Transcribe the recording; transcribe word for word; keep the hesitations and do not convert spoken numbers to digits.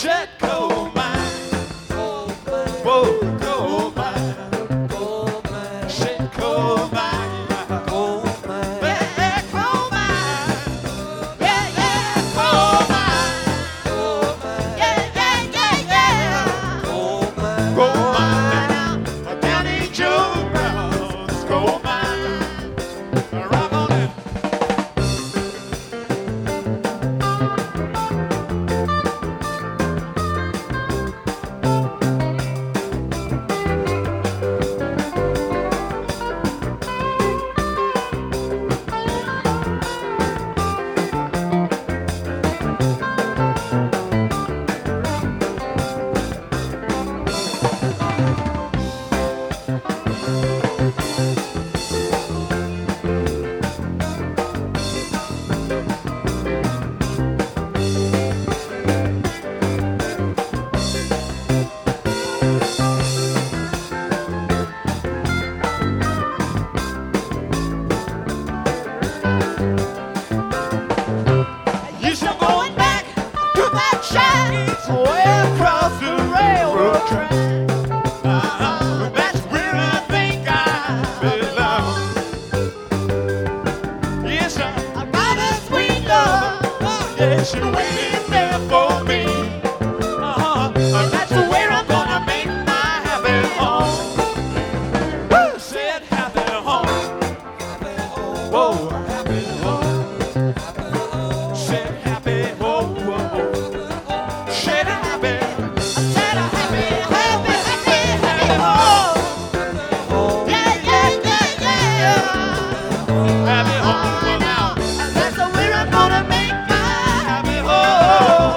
said coal mine. Whoa, coal mine. Said coal mine. Yeah, coal mine. Yeah, yeah, coal mine. Yeah, yeah, yeah, yeah. Coal mine. Down in Joe Brown's coal mine. Rock on it. You start going back to that shack way across the railroad track. Uh-huh. That's where I think I belong. Yes, I, I got a sweet love. Yes, she waiting there for me. Uh-huh. And that's where I'm gonna make my happy home. Woo! Said happy home. Whoa, happy home. Said happy home. Whoa. Said happy. Said a happy, happy, happy, happy home. Yeah, yeah, yeah, yeah. Happy home for now. And that's where I'm gonna make my happy home.